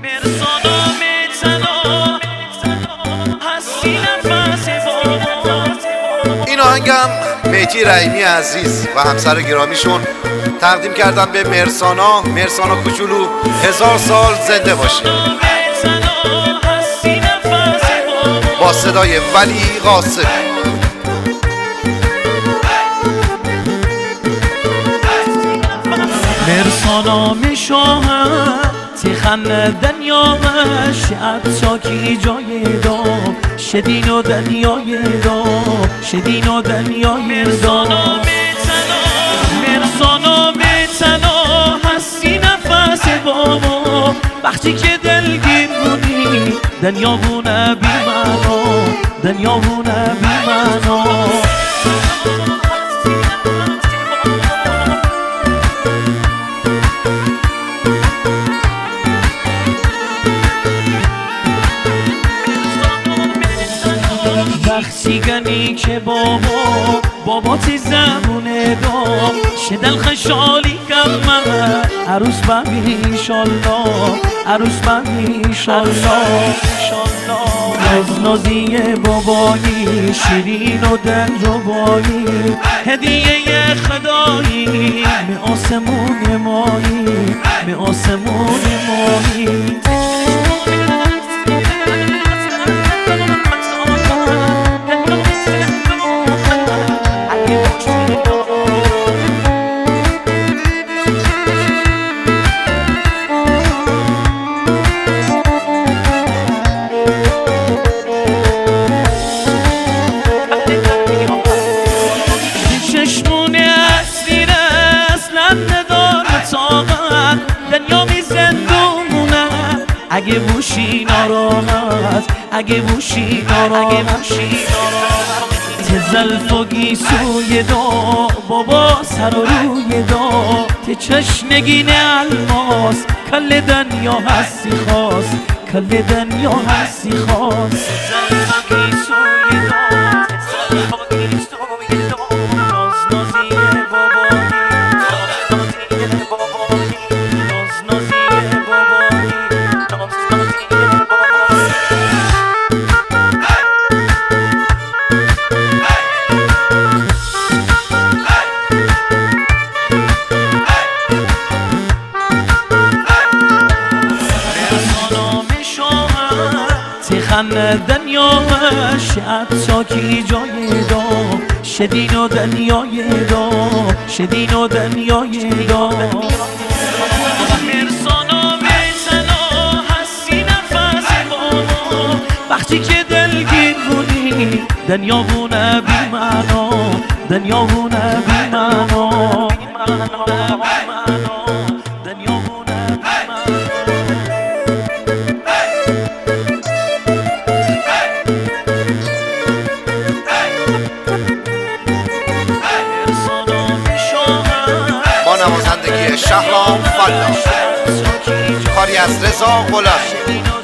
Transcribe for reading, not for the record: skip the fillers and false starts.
این آهنگم مهدی رحیمی عزیز و همسر گرامیشون تقدیم کردم به مرسانا کوچولو. 1000 سال زنده باشه. با صدای ولی قاسمی. مرسانا میشوهد تخن دنیامش اتساکی جای دام شدین و دنیای دام شدین و دنیای دام مرسانا میتنا هستی نفس بابا وقتی که دلگیر بودی دنیا بونه بی معنا دنیا بونه بی معنا وقتی گنی که بابا تی زبونه دام شدل خشالی کمه عروس بمی انشالله عروس بمی انشالله از نازی بابایی شیرین و دلربایی هدیه خدایی می آسمون مایی می آسمون مایی دنیا می زندونه اگه بوشی ناراحت اگه بوشی ناراحت تزلف و گیسوی دا بابا سر و روی دا ته چشنگین الماس کل دنیا هستی خواست کل دنیا هستی خواست تزلف و گیسوی دا تزلف و گیسوی دا نازنازی بابایی نازنازی بابایی تخن دنیامش اتساکی جای دام شدین و دنیای دام شدین و دنیای دام مرسانا میتنا هستی نفس بابا وقتی که دلگیر بودی دنیا بونه بی معنا دنیا بونه بی معنا دنیا بونه بی معنا نوازندگی شهرام فلاح، کاری از رضا غلامی.